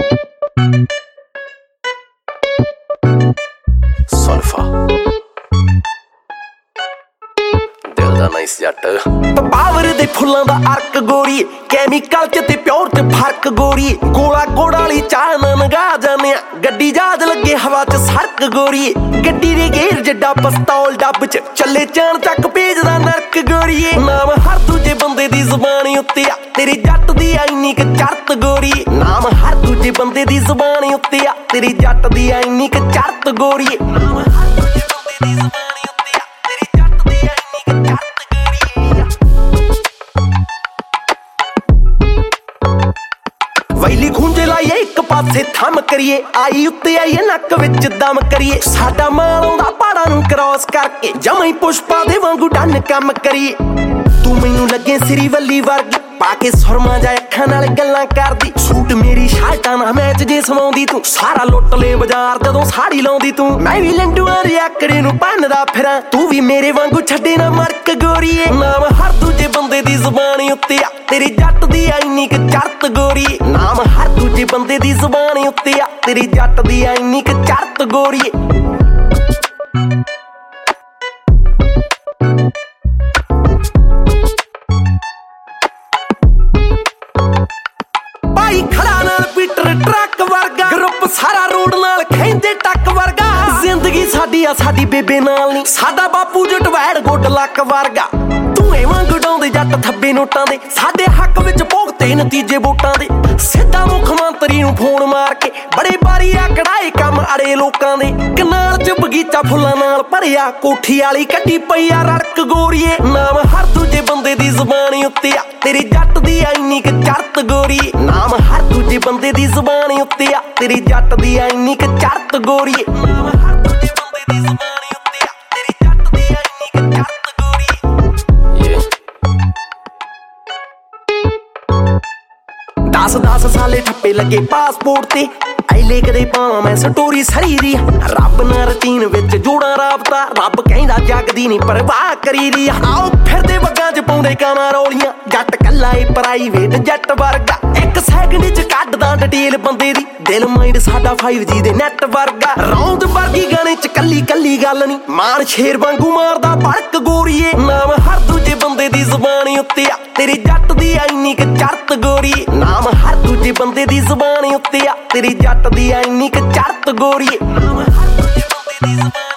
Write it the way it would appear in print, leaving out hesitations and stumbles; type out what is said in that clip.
ਸੁਲਫਾ ਦਿਲ ਦਾ ਨਾਈਸ ਜੱਟ ਪਾਵਰ ਦੇ ਫੁੱਲਾਂ ਦਾ ਅਰਕ ਗੋਰੀ ਕੈਮੀਕਲ ਚ ਤੇ ਪਿਓਰ ਚ ਫਰਕ ਗੋਰੀ ਗੋਲਾ ਗੋੜ ਵਾਲੀ ਚਾਹ ਨਾ ਨਗਾ ਜਾਨੇ ਗੱਡੀ ਜਹਾਜ਼ ਲੱਗੇ ਹਵਾ ਚ ਸਰਕ ਗੋਰੀ ਗੱਡੀ ਦੇ ਗੇਰ ਜੱਡਾ ਪਿਸਤੌਲ ਡੱਬ ਚ ਚੱਲੇ ਚਾਣ ਚੱਕ ਭੇਜਦਾ ਨਰਕ ਗੋਰੀਏ ਨਾਮ ਹਰ ਦੂਜੇ ਬੰਦੇ ਦੀ ਜ਼ੁਬਾਨ ਉੱਤੇ ਆ ਤੇਰੀ ਜੱਟ ਦੀ ਐਨੀ ਕ ਚਰਤ ਗੋਰੀ ਨਾਮ ਹਰ ਦੂਜੇ ਬੰਦੇ ਦੀ ਜ਼ੁਬਾਨ ਉੱਤੇ ਆ ਤੇਰੀ ਜੱਟ ਦੀ ਐਨੀ ਕ ਚਰਤ ਗੋਰੀਏ ਨਾਮ ਹਰ ਦੂਜੇ ਬੰਦੇ ਦੀ ਜ਼ੁਬਾਨ ਉੱਤੇ ਆ ਤੇਰੀ ਜੱਟ ਦੀ ਐਨੀ ਕ ਚਰਤ ਗੋਰੀਏ ਵੈਲੀ ਖੁੰਝੇ ਲਾਈਏ ਇੱਕ ਪਾਸੇ ਥੰਮ ਕਰੀਏ ਆਈ ਉੱਤੇ ਆਈਏ ਨੱਕ ਵਿੱਚ ਦਮ ਕਰੀਏ ਸਾਡਾ ਮਾਲ ਆਉਂਦਾ ਪਹਾੜਾਂ ਨੂੰ ਕ੍ਰੋਸ ਕਰਕੇ ਜਮਾਂ ਹੀ ਪੁਸ਼ਪਾ ਦੇ ਵਾਂਗੂ ਡੰਨ ਕੰਮ ਕਰੀਏ ਤੂੰ ਮੈਨੂੰ ਲੱਗੇ ਸਿਰੀ ਵੱਲੀ ਵਰਗੀ ਪਾ ਕੇ ਸੁਰਮਾ ਜਾ ਅੱਖਾਂ ਨਾਲ ਗੱਲਾਂ ਕਰਦੀ ਸੂਟ ਮੇਰੀ ਸ਼ਰਟਾਂ ਨਾਲ ਮੈਚ ਜੇ ਸਮਾਉਂਦੀ ਤੂੰ ਸਾਰਾ ਲੁੱਟ ਲੈ ਬਾਜ਼ਾਰ ਜਦੋਂ ਸਾੜੀ ਲਾਉਂਦੀ ਤੂੰ ਮੈਂ ਵੀ ਲੰਡੂਆਂ ਦੇ ਆਕੜੇ ਨੂੰ ਭੰਨਦਾ ਫਿਰਾਂ ਤੂੰ ਵੀ ਮੇਰੇ ਵਾਂਗੂ ਛੱਡੇ ਨਾ ਮਰਕ ਗੋਰੀਏ ਨਾਮ ਹਰ ਦੂਜੇ ਬੰਦੇ ਦੀ ਜ਼ੁਬਾਨ ਉੱਤੇ ਆ ਤੇਰੀ ਜੱਟ ਦੀ ਐਨੀ ਕ ਚਰਤ ਗੋਰੀਏ ਨਾਮ ਹਰ ਦੂਜੇ ਬੰਦੇ ਦੀ ਜ਼ੁਬਾਨ ਉੱਤੇ ਆ ਤੇਰੀ ਜੱਟ ਦੀ ਐਨੀ ਕ ਚਰਤ ਗੋਰੀਏ ਖੜਾ ਨਾਲ ਪੀਟਰ ਟਰੱਕ ਵਰਗਾ ਗਰੁੱਪ ਸਾਰਾ ਰੋਡ ਨਾਲ ਖੈਂਦੇ ਟੱਕ ਵਰਗਾ ਜ਼ਿੰਦਗੀ ਸਾਡੀ ਆ ਸਾਡੀ ਬੇਬੇ ਨਾਲ ਨਹੀਂ ਸਾਡਾ ਬਾਪੂ ਜਟਵੈੜ ਗੁੱਡ ਲੱਕ ਵਰਗਾ ਧੂਏ ਵਾਂਗ ਡਾਉਂਦੇ ਜੱਟ ਥੱਬੇ ਨੋਟਾਂ ਦੇ ਸਾਡੇ ਹੱਕ ਵਿੱਚ ਭੁਗਤੇ ਨਤੀਜੇ ਵੋਟਾਂ ਦੇ ਸਿੱਧਾ ਮੁੱਖ ਮੰਤਰੀ ਨੂੰ ਫੋਨ ਮਾਰ ਕੇ ਬੜੇ ਬਾਰੀ ਆ ਕਢਾਏ ਕੰਮ ਅੜੇ ਲੋਕਾਂ ਦੇ ਕਨਾਲ ਚ ਬਗੀਚਾ ਫੁੱਲਾਂ ਨਾਲ ਭਰਿਆ ਕੋਠੀ ਵਾਲੀ ਕੱਢੀ ਪਈ ਆ ਰੜਕ ਗੋਰੀਏ ਨਾਮ ਹਰ ਦੂਜੇ ਬੰਦੇ ਦੀ ਜ਼ੁਬਾਨ ਉੱਤੇ ਆ ਤੇਰੀ ਜੱਟ ਦੀ ਐਨੀ ਕ ਚਰਤ ਗੋਰੀਏ ਨਾਮ ਹਰ ਦੂਜੇ ਬੰਦੇ ਦੀ ਜ਼ੁਬਾਨ ਉੱਤੇ ਆ ਤੇਰੀ ਜੱਟ ਦੀ ਐਨੀ ਕ ਚਰਤ ਗੋਰੀਏ ਨਾਮ ਹਰ ਦੂਜੇ ਬੰਦੇ ਦੀ ਜ਼ੁਬਾਨ ਉੱਤੇ ਆ ਤੇਰੀ ਜੱਟ ਦੀ ਐਨੀ ਕ ਚਰਤ ਗੋਰੀਏ 10 ਸਾਲੇ ਠੱਪੇ ਲੱਗੇ ਪਾਸਪੋਰਟ ਤੇ ਐਲੇ ਕਦੇ ਪਾਵਾਂ ਮੈਂ ਸਟੋਰੀ ਸਰੀ ਦੀ ਰੱਬ ਨਾਲ ਰੁਟੀਨ ਵਿੱਚ ਜੋੜਾਂ ਰਾਬਤਾ ਰੱਬ ਕਹਿੰਦਾ ਜੱਗ ਦੀ ਨਹੀਂ ਪਰਵਾਹ ਕਰੀਦੀ ਆਓ ਫਿਰਦੇ ਵਗਾਂ ਚ ਪਾਉਂਦੇ ਕਾਵਾਂ ਰੌਲੀਆਂ ਜੱਟ ਕੱਲਾ ਏ ਪ੍ਰਾਈਵੇਟ ਜੱਟ ਵਰਗਾ ਇੱਕ ਸੈਕਿੰਡ ਚ ਕੱਢਦਾ ਡਿਟੇਲ ਬੰਦੇ ਦੀ ਦਿਲ ਮਾਈਂਡ ਸਾਡਾ 5G ਦੇ ਨੈਟ ਵਰਗਾ ਰੌਂਦ ਵਰਗੀ ਗਾਣੇ ਚ ਕੱਲੀ ਗੱਲ ਨਹੀਂ ਮਾਨ ਸ਼ੇਰ ਵਾਂਗੂ ਮਾਰਦਾ ਭੜਕ ਗੋਰੀਏ ਨਾਮ ਹਰ ਦੂਜੇ ਬੰਦੇ ਦੀ ਜ਼ੁਬਾਨ ਉੱਤੇ ਆ ਤੇਰੀ ਜੱਟ ਦੀ ਐਨੀ ਕ ਚਰਤ ਗੋਰੀਏ ਨਾਮ ਹਰ ਦੂਜੇ ਬੰਦੇ ਦੀ ਜ਼ੁਬਾਨ ਉੱਤੇ ਆ ਤੇਰੀ ਜੱਟ ਦੀ ਐਨੀ ਕ ਚਰਤ ਗੋਰੀਏ ਨਾਮ ਹਰ ਦੂਜੇ ਬੰਦੇ ਦੀ ਜ਼ੁਬਾਨ